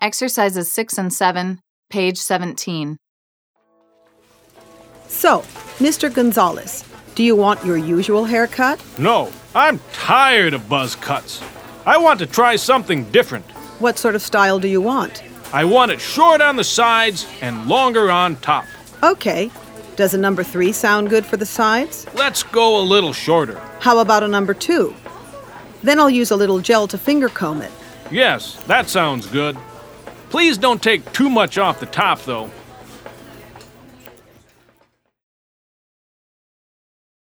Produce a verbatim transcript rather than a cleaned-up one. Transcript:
Exercises six and seven, page seventeen. So, Mister Gonzalez, do you want your usual haircut? No, I'm tired of buzz cuts. I want to try something different. What sort of style do you want? I want it short on the sides and longer on top. Okay. Does a number three sound good for the sides? Let's go a little shorter. How about a number two? Then I'll use a little gel to finger comb it. Yes, that sounds good. Please don't take too much off the top, though.